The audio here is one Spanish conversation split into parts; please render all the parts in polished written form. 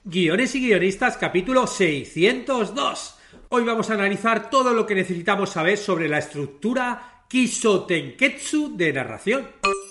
Guiones y guionistas, capítulo 602. Hoy vamos a analizar todo lo que necesitamos saber sobre la estructura Kiso-Tenketsu de narración.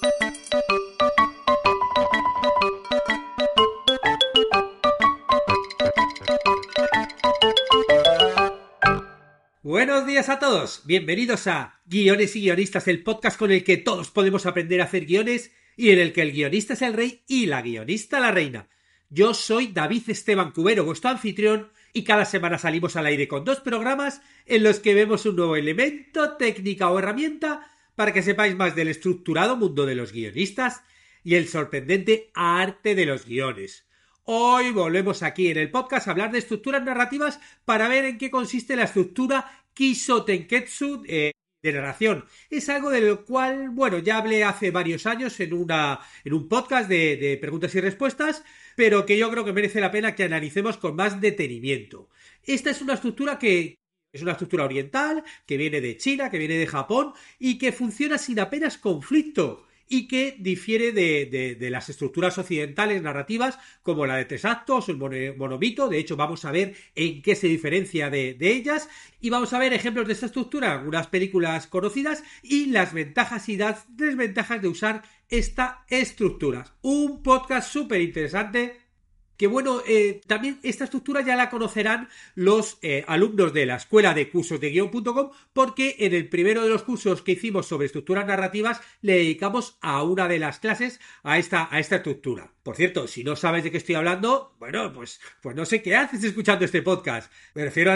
Buenos días a todos, bienvenidos a Guiones y guionistas, el podcast con el que todos podemos aprender a hacer guiones y en el que el guionista es el rey y la guionista la reina. Yo soy David Esteban Cubero, vuestro anfitrión, y cada semana salimos al aire con 2 programas en los que vemos un nuevo elemento, técnica o herramienta para que sepáis más del estructurado mundo de los guionistas y el sorprendente arte de los guiones. Hoy volvemos aquí en el podcast a hablar de estructuras narrativas para ver en qué consiste la estructura Kiso-Tenketsu de narración. Es algo de lo cual, ya hablé hace varios años en un podcast de preguntas y respuestas, pero que yo creo que merece la pena que analicemos con más detenimiento. Esta es una estructura que es una estructura oriental, que viene de China, que viene de Japón y que funciona sin apenas conflicto y que difiere de las estructuras occidentales narrativas como la de 3 actos o el monomito. De hecho, vamos a ver en qué se diferencia de ellas y vamos a ver ejemplos de esta estructura en algunas películas conocidas y las ventajas y las desventajas de usar esta estructura. Un podcast súper interesante que también esta estructura ya la conocerán los alumnos de la escuela de cursos de guión.com, porque en el primero de los cursos que hicimos sobre estructuras narrativas le dedicamos a una de las clases a esta estructura. Por cierto, si no sabes de qué estoy hablando, pues no sé qué haces escuchando este podcast. Me refiero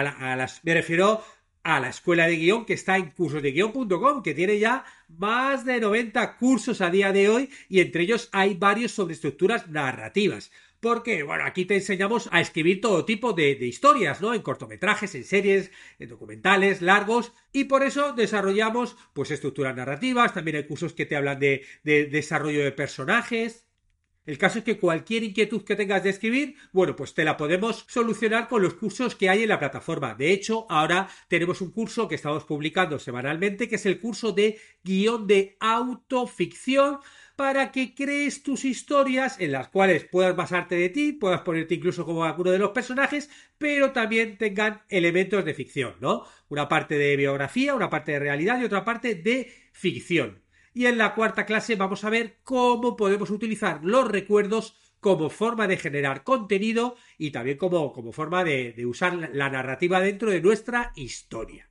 a la escuela de guión que está en cursosdeguion.com, que tiene ya más de 90 cursos a día de hoy y entre ellos hay varios sobre estructuras narrativas. Porque, aquí te enseñamos a escribir todo tipo de historias, ¿no? En cortometrajes, en series, en documentales, largos, y por eso desarrollamos, estructuras narrativas. También hay cursos que te hablan de desarrollo de personajes. El caso es que cualquier inquietud que tengas de escribir, te la podemos solucionar con los cursos que hay en la plataforma. De hecho, ahora tenemos un curso que estamos publicando semanalmente, que es el curso de guión de autoficción, para que crees tus historias en las cuales puedas basarte de ti, puedas ponerte incluso como alguno de los personajes, pero también tengan elementos de ficción, ¿no? Una parte de biografía, una parte de realidad y otra parte de ficción. Y en la cuarta clase vamos a ver cómo podemos utilizar los recuerdos como forma de generar contenido y también como forma de usar la narrativa dentro de nuestra historia.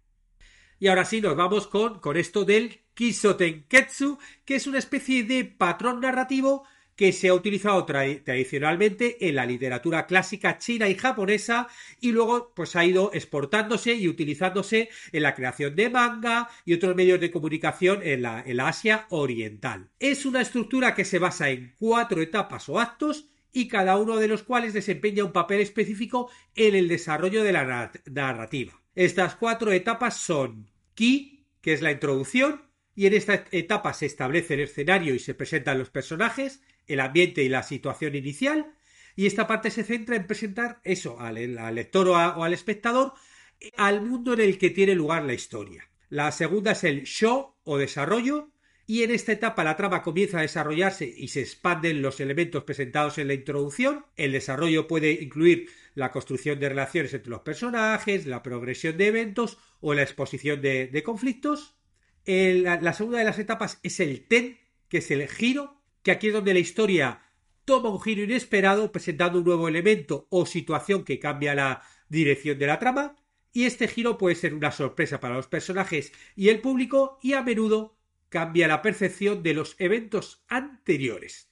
Y ahora sí, nos vamos con esto del Kiso-Tenketsu, que es una especie de patrón narrativo que se ha utilizado tradicionalmente en la literatura clásica china y japonesa y luego ha ido exportándose y utilizándose en la creación de manga y otros medios de comunicación en la Asia oriental. Es una estructura que se basa en 4 etapas o actos y cada uno de los cuales desempeña un papel específico en el desarrollo de la narrativa. Estas 4 etapas son Ki, que es la introducción, y en esta etapa se establece el escenario y se presentan los personajes, el ambiente y la situación inicial, y esta parte se centra en presentar eso al lector o al espectador al mundo en el que tiene lugar la historia. La segunda es el Sho o desarrollo, y en esta etapa la trama comienza a desarrollarse y se expanden los elementos presentados en la introducción. El desarrollo puede incluir la construcción de relaciones entre los personajes, la progresión de eventos o la exposición de conflictos. La segunda de las etapas es el Ten, que es el giro, que aquí es donde la historia toma un giro inesperado presentando un nuevo elemento o situación que cambia la dirección de la trama, y este giro puede ser una sorpresa para los personajes y el público y a menudo cambia la percepción de los eventos anteriores.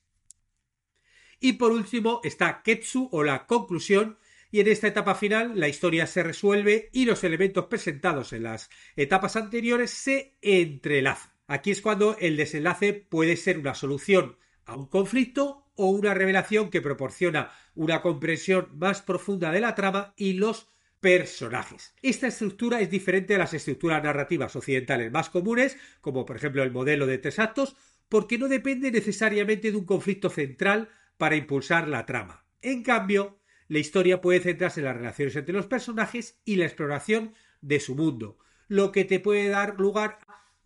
Y por último está Ketsu o la conclusión, y en esta etapa final la historia se resuelve y los elementos presentados en las etapas anteriores se entrelazan. Aquí es cuando el desenlace puede ser una solución a un conflicto o una revelación que proporciona una comprensión más profunda de la trama y los personajes. Esta estructura es diferente a las estructuras narrativas occidentales más comunes, como por ejemplo el modelo de 3 actos, porque no depende necesariamente de un conflicto central para impulsar la trama. En cambio, la historia puede centrarse en las relaciones entre los personajes y la exploración de su mundo, lo que te puede dar lugar a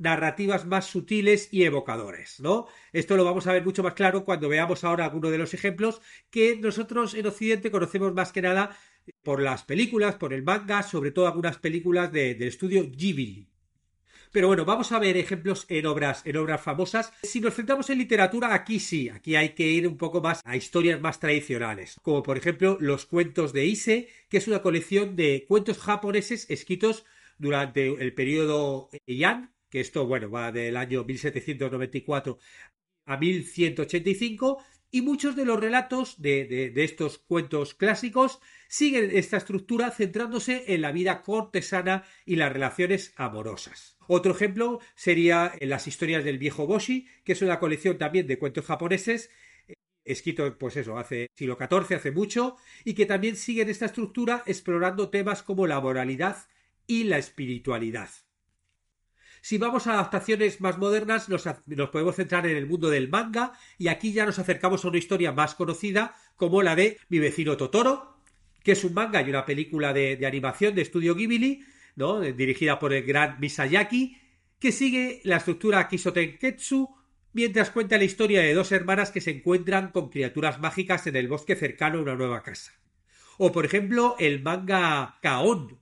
narrativas más sutiles y evocadores, ¿no? Esto lo vamos a ver mucho más claro cuando veamos ahora alguno de los ejemplos que nosotros en Occidente conocemos más que nada por las películas, por el manga, sobre todo algunas películas del estudio Ghibli. Pero bueno, vamos a ver ejemplos en obras famosas. Si nos centramos en literatura, aquí sí, aquí hay que ir un poco más a historias más tradicionales, como por ejemplo los cuentos de Ise, que es una colección de cuentos japoneses escritos durante el periodo Heian, que esto, bueno, va del año 1794 a 1185, y muchos de los relatos de estos cuentos clásicos siguen esta estructura centrándose en la vida cortesana y las relaciones amorosas. Otro ejemplo sería las historias del viejo Boshi, que es una colección también de cuentos japoneses escritos, pues eso, hace siglo XIV, hace mucho, y que también siguen esta estructura explorando temas como la moralidad y la espiritualidad. Si vamos a adaptaciones más modernas, nos podemos centrar en el mundo del manga, y aquí ya nos acercamos a una historia más conocida como la de Mi vecino Totoro, que es un manga y una película de animación de estudio Ghibli, ¿no? Dirigida por el gran Miyazaki, que sigue la estructura Kisotenketsu mientras cuenta la historia de dos hermanas que se encuentran con criaturas mágicas en el bosque cercano a una nueva casa. O por ejemplo el manga Kaon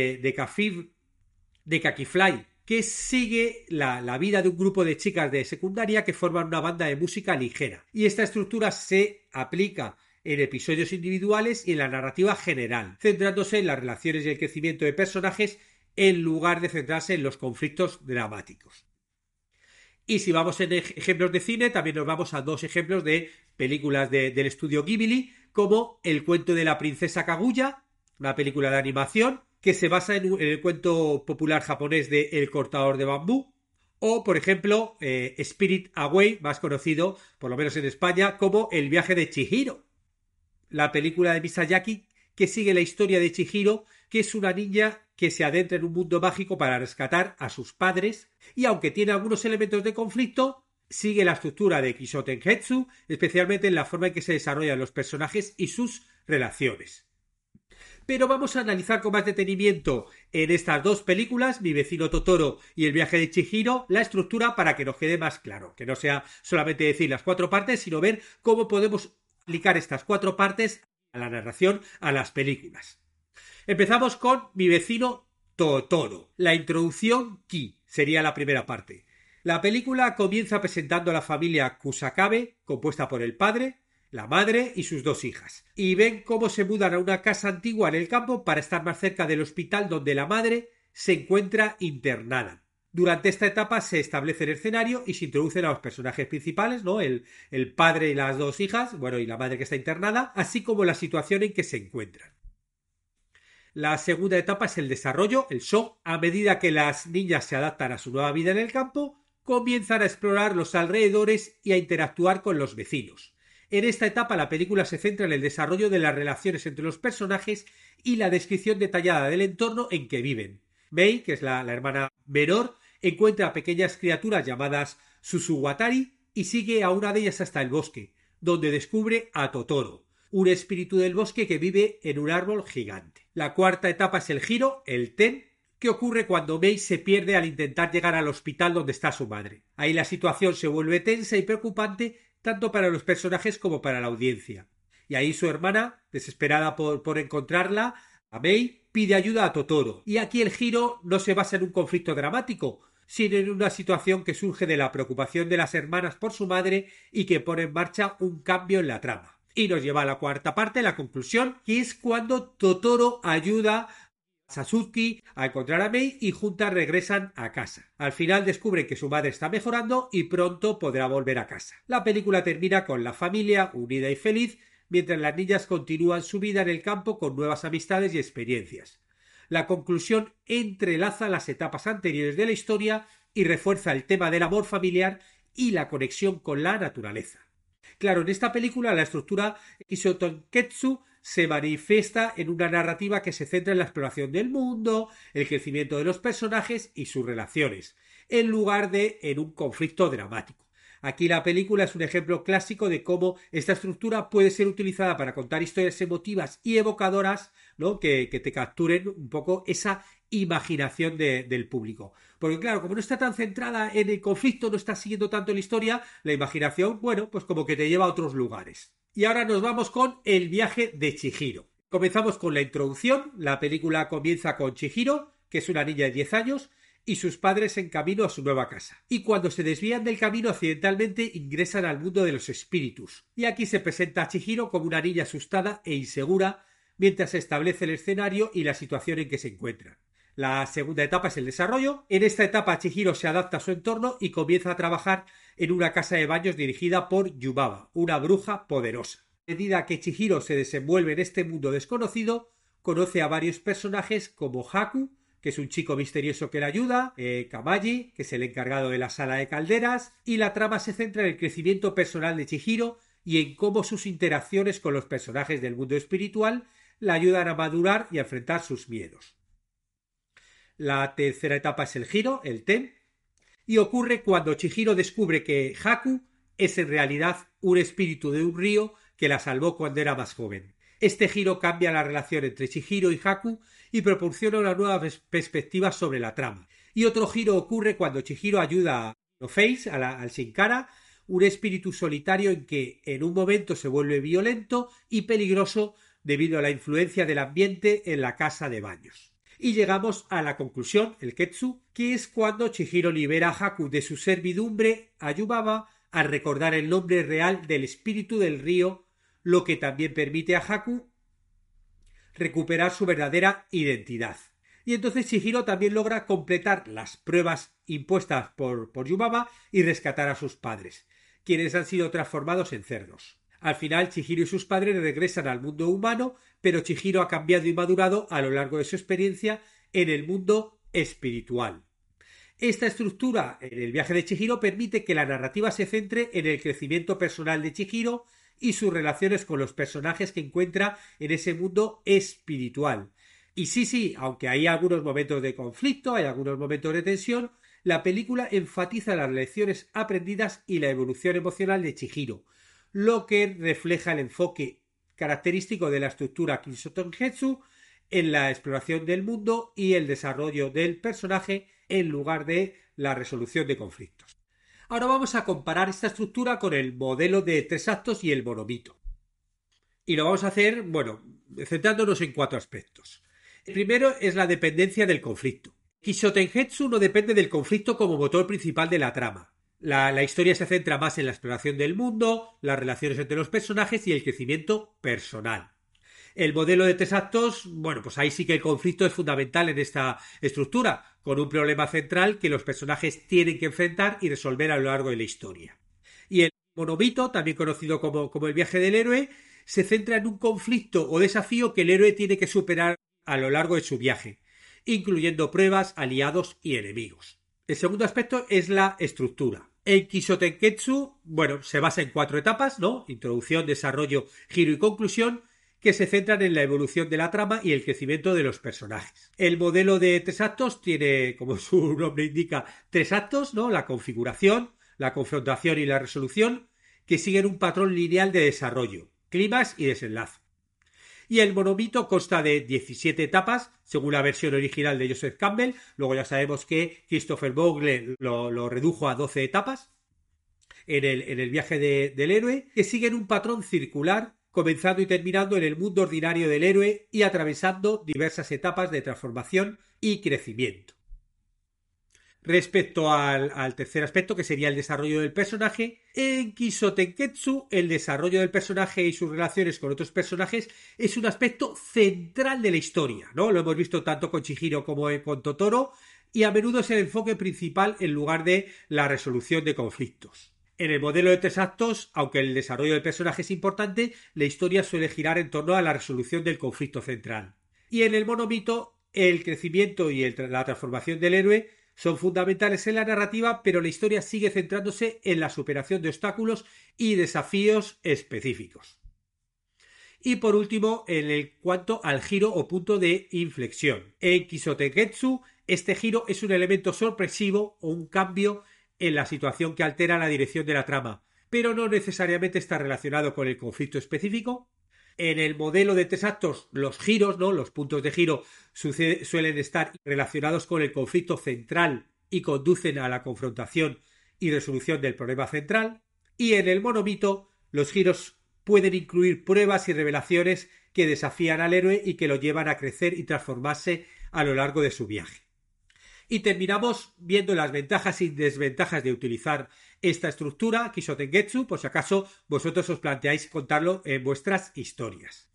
de Kakifly, que sigue la vida de un grupo de chicas de secundaria que forman una banda de música ligera. Y esta estructura se aplica en episodios individuales y en la narrativa general, centrándose en las relaciones y el crecimiento de personajes en lugar de centrarse en los conflictos dramáticos. Y si vamos en ejemplos de cine, también nos vamos a dos ejemplos de películas del estudio Ghibli, como El cuento de la princesa Kaguya, una película de animación que se basa en el cuento popular japonés de El cortador de bambú, o por ejemplo Spirit Away, más conocido, por lo menos en España, como El viaje de Chihiro, la película de Miyazaki que sigue la historia de Chihiro, que es una niña que se adentra en un mundo mágico para rescatar a sus padres, y aunque tiene algunos elementos de conflicto, sigue la estructura de Kisotenketsu, especialmente en la forma en que se desarrollan los personajes y sus relaciones. Pero vamos a analizar con más detenimiento en estas dos películas, Mi vecino Totoro y El viaje de Chihiro, la estructura para que nos quede más claro, que no sea solamente decir las cuatro partes, sino ver cómo podemos aplicar estas cuatro partes a la narración, a las películas. Empezamos con Mi vecino Totoro. La introducción Ki sería la primera parte. La película comienza presentando a la familia Kusakabe, compuesta por el padre, la madre y sus dos hijas, y ven cómo se mudan a una casa antigua en el campo para estar más cerca del hospital donde la madre se encuentra internada. Durante esta etapa se establece el escenario y se introducen a los personajes principales, ¿no? El padre y las dos hijas, bueno, y la madre que está internada, así como la situación en que se encuentran. La segunda etapa es el desarrollo, el show. A medida que las niñas se adaptan a su nueva vida en el campo, comienzan a explorar los alrededores y a interactuar con los vecinos. En esta etapa la película se centra en el desarrollo de las relaciones entre los personajes y la descripción detallada del entorno en que viven. Mei, que es la hermana menor, encuentra a pequeñas criaturas llamadas Susuwatari y sigue a una de ellas hasta el bosque, donde descubre a Totoro, un espíritu del bosque que vive en un árbol gigante. La cuarta etapa es el giro, el ten, que ocurre cuando Mei se pierde al intentar llegar al hospital donde está su madre. Ahí la situación se vuelve tensa y preocupante tanto para los personajes como para la audiencia. Y ahí su hermana, desesperada por encontrarla, a Mei, pide ayuda a Totoro. Y aquí el giro no se basa en un conflicto dramático, sino en una situación que surge de la preocupación de las hermanas por su madre y que pone en marcha un cambio en la trama. Y nos lleva a la cuarta parte, la conclusión, que es cuando Totoro ayuda a Satsuki a encontrar a Mei y juntas regresan a casa. Al final descubren que su madre está mejorando y pronto podrá volver a casa. La película termina con la familia unida y feliz, mientras las niñas continúan su vida en el campo con nuevas amistades y experiencias. La conclusión entrelaza las etapas anteriores de la historia y refuerza el tema del amor familiar y la conexión con la naturaleza. Claro, en esta película la estructura Kisotenketsu se manifiesta en una narrativa que se centra en la exploración del mundo, el crecimiento de los personajes y sus relaciones, en lugar de en un conflicto dramático. Aquí la película es un ejemplo clásico de cómo esta estructura puede ser utilizada para contar historias emotivas y evocadoras, ¿no? que te capturen un poco esa imaginación del público. Porque claro, como no está tan centrada en el conflicto, no está siguiendo tanto la historia, la imaginación, bueno, pues como que te lleva a otros lugares. Y ahora nos vamos con el viaje de Chihiro. Comenzamos con la introducción. La película comienza con Chihiro, que es una niña de 10 años, y sus padres en camino a su nueva casa. Y cuando se desvían del camino accidentalmente ingresan al mundo de los espíritus. Y aquí se presenta a Chihiro como una niña asustada e insegura mientras se establece el escenario y la situación en que se encuentran. La segunda etapa es el desarrollo. En esta etapa Chihiro se adapta a su entorno y comienza a trabajar en una casa de baños dirigida por Yubaba, una bruja poderosa. A medida que Chihiro se desenvuelve en este mundo desconocido, conoce a varios personajes como Haku, que es un chico misterioso que le ayuda, Kamaji, que es el encargado de la sala de calderas, y la trama se centra en el crecimiento personal de Chihiro y en cómo sus interacciones con los personajes del mundo espiritual la ayudan a madurar y a enfrentar sus miedos. La tercera etapa es el giro, el ten, y ocurre cuando Chihiro descubre que Haku es en realidad un espíritu de un río que la salvó cuando era más joven. Este giro cambia la relación entre Chihiro y Haku y proporciona una nueva perspectiva sobre la trama. Y otro giro ocurre cuando Chihiro ayuda a No-Face, al Sin Cara, un espíritu solitario en que en un momento se vuelve violento y peligroso debido a la influencia del ambiente en la casa de baños. Y llegamos a la conclusión, el Ketsu, que es cuando Chihiro libera a Haku de su servidumbre a Yubaba al recordar el nombre real del espíritu del río, lo que también permite a Haku recuperar su verdadera identidad. Y entonces Chihiro también logra completar las pruebas impuestas por Yubaba y rescatar a sus padres, quienes han sido transformados en cerdos. Al final Chihiro y sus padres regresan al mundo humano, pero Chihiro ha cambiado y madurado a lo largo de su experiencia en el mundo espiritual. Esta estructura en el viaje de Chihiro permite que la narrativa se centre en el crecimiento personal de Chihiro y sus relaciones con los personajes que encuentra en ese mundo espiritual. Y sí, aunque hay algunos momentos de conflicto, hay algunos momentos de tensión, la película enfatiza las lecciones aprendidas y la evolución emocional de Chihiro, lo que refleja el enfoque característico de la estructura Kiso Tengetsu en la exploración del mundo y el desarrollo del personaje en lugar de la resolución de conflictos. Ahora vamos a comparar esta estructura con el modelo de 3 actos y el monomito. Y lo vamos a hacer, centrándonos en 4 aspectos. El primero es la dependencia del conflicto. Kiso Tengetsu no depende del conflicto como motor principal de la trama. La historia se centra más en la exploración del mundo, las relaciones entre los personajes y el crecimiento personal. El modelo de 3 actos, pues ahí sí que el conflicto es fundamental en esta estructura, con un problema central que los personajes tienen que enfrentar y resolver a lo largo de la historia. Y el monomito, también conocido como el viaje del héroe, se centra en un conflicto o desafío que el héroe tiene que superar a lo largo de su viaje, incluyendo pruebas, aliados y enemigos. El segundo aspecto es la estructura. El Kiso Tenketsu, se basa en 4 etapas, ¿no? Introducción, desarrollo, giro y conclusión, que se centran en la evolución de la trama y el crecimiento de los personajes. El modelo de 3 actos tiene, como su nombre indica, 3 actos, ¿no? La configuración, la confrontación y la resolución, que siguen un patrón lineal de desarrollo, clímax y desenlace. Y el monomito consta de 17 etapas, según la versión original de Joseph Campbell. Luego ya sabemos que Christopher Vogler lo redujo a 12 etapas en el viaje del héroe, que siguen un patrón circular, comenzando y terminando en el mundo ordinario del héroe y atravesando diversas etapas de transformación y crecimiento. Respecto al tercer aspecto, que sería el desarrollo del personaje, en Kiso Tenketsu el desarrollo del personaje y sus relaciones con otros personajes es un aspecto central de la historia, ¿no? Lo hemos visto tanto con Chihiro como con Totoro, y a menudo es el enfoque principal en lugar de la resolución de conflictos. En el modelo de 3 actos, aunque el desarrollo del personaje es importante, la historia suele girar en torno a la resolución del conflicto central. Y en el monomito, el crecimiento y la transformación del héroe son fundamentales en la narrativa, pero la historia sigue centrándose en la superación de obstáculos y desafíos específicos. Y por último, en cuanto al giro o punto de inflexión. En Kiso Tenketsu, este giro es un elemento sorpresivo o un cambio en la situación que altera la dirección de la trama, pero no necesariamente está relacionado con el conflicto específico. En el modelo de 3 actos, los giros, ¿no? Los puntos de giro suelen estar relacionados con el conflicto central y conducen a la confrontación y resolución del problema central. Y en el monomito, los giros pueden incluir pruebas y revelaciones que desafían al héroe y que lo llevan a crecer y transformarse a lo largo de su viaje. Y terminamos viendo las ventajas y desventajas de utilizar esta estructura, Kishotengetsu, por si acaso vosotros os planteáis contarlo en vuestras historias.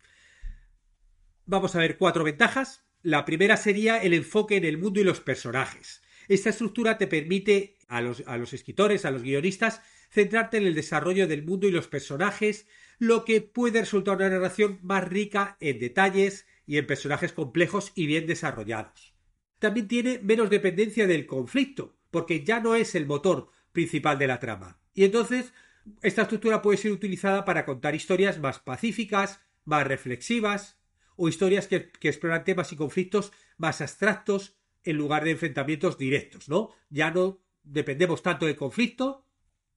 Vamos a ver 4 ventajas. La primera sería el enfoque en el mundo y los personajes. Esta estructura te permite a los escritores, a los guionistas, centrarte en el desarrollo del mundo y los personajes, lo que puede resultar una narración más rica en detalles y en personajes complejos y bien desarrollados. También tiene menos dependencia del conflicto, porque ya no es el motor principal de la trama. Y entonces, esta estructura puede ser utilizada para contar historias más pacíficas, más reflexivas, o historias que exploran temas y conflictos más abstractos en lugar de enfrentamientos directos, ¿no? Ya no dependemos tanto del conflicto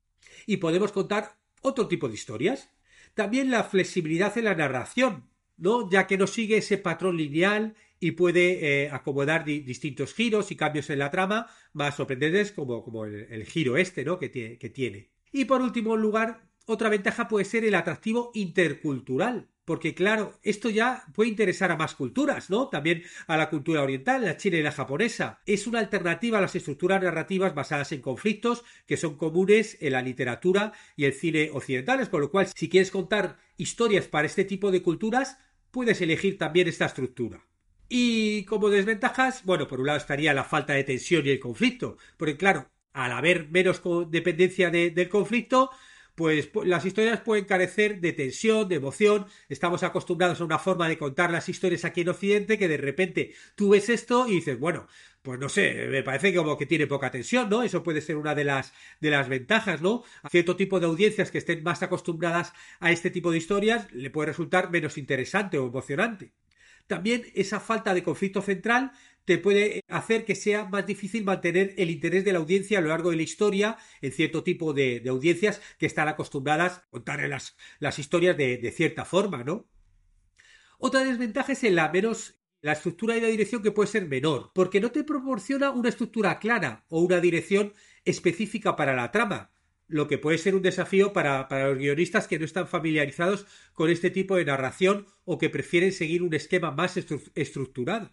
y podemos contar otro tipo de historias. También la flexibilidad en la narración, ¿no? Ya que no sigue ese patrón lineal y puede acomodar distintos giros y cambios en la trama más sorprendentes como el giro este, ¿no? que tiene. Y por último lugar, otra ventaja puede ser el atractivo intercultural, porque claro, esto ya puede interesar a más culturas, ¿no? También a la cultura oriental, la china y la japonesa. Es una alternativa a las estructuras narrativas basadas en conflictos que son comunes en la literatura y el cine occidentales, con lo cual, si quieres contar historias para este tipo de culturas, puedes elegir también esta estructura. Y como desventajas, bueno, por un lado estaría la falta de tensión y el conflicto, porque claro, al haber menos dependencia del conflicto, pues las historias pueden carecer de tensión, de emoción. Estamos acostumbrados a una forma de contar las historias aquí en Occidente que de repente tú ves esto y dices, bueno, pues no sé, me parece como que tiene poca tensión, ¿no? Eso puede ser una de las ventajas, ¿no? A cierto tipo de audiencias que estén más acostumbradas a este tipo de historias le puede resultar menos interesante o emocionante. También esa falta de conflicto central te puede hacer que sea más difícil mantener el interés de la audiencia a lo largo de la historia en cierto tipo de audiencias que están acostumbradas a contar las historias de cierta forma, ¿no? Otra desventaja es la estructura y la dirección que puede ser menor, porque no te proporciona una estructura clara o una dirección específica para la trama, lo que puede ser un desafío para los guionistas que no están familiarizados con este tipo de narración o que prefieren seguir un esquema más estructurado.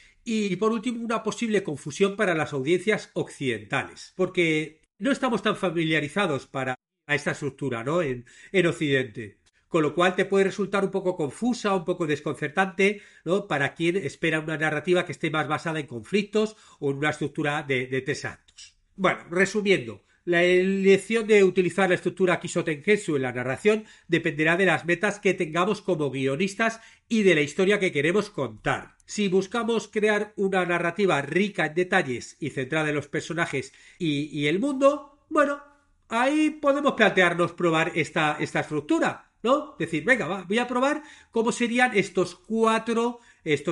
Y por último, una posible confusión para las audiencias occidentales, porque no estamos tan familiarizados para esta estructura, ¿no? En Occidente. Con lo cual te puede resultar un poco confusa, un poco desconcertante, ¿no? Para quien espera una narrativa que esté más basada en conflictos o en una estructura de 3 actos. Bueno, resumiendo, la elección de utilizar la estructura Kishotengetsu en la narración dependerá de las metas que tengamos como guionistas y de la historia que queremos contar. Si buscamos crear una narrativa rica en detalles y centrada en los personajes y el mundo, bueno, ahí podemos plantearnos probar esta estructura, ¿no? Decir, venga, voy a probar cómo serían estos cuatro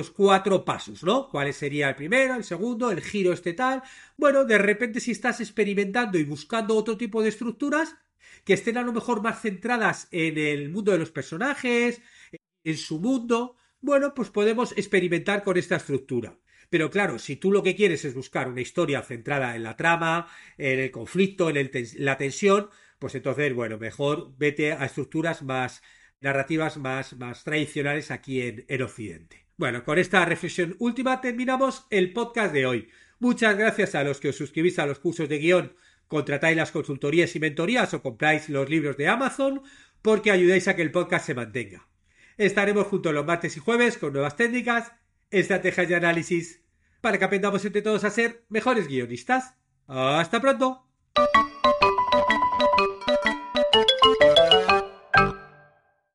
pasos, ¿no? ¿Cuál sería el primero, el segundo, el giro tal? Bueno, de repente si estás experimentando y buscando otro tipo de estructuras que estén a lo mejor más centradas en el mundo de los personajes, en su mundo, bueno, pues podemos experimentar con esta estructura. Pero claro, si tú lo que quieres es buscar una historia centrada en la trama, en el conflicto, en la tensión, pues entonces, bueno, mejor vete a estructuras más narrativas más tradicionales aquí en Occidente. Bueno, con esta reflexión última terminamos el podcast de hoy. Muchas gracias a los que os suscribís a los cursos de guión, contratáis las consultorías y mentorías o compráis los libros de Amazon, porque ayudáis a que el podcast se mantenga. Estaremos juntos los martes y jueves con nuevas técnicas, estrategias y análisis para que aprendamos entre todos a ser mejores guionistas. ¡Hasta pronto!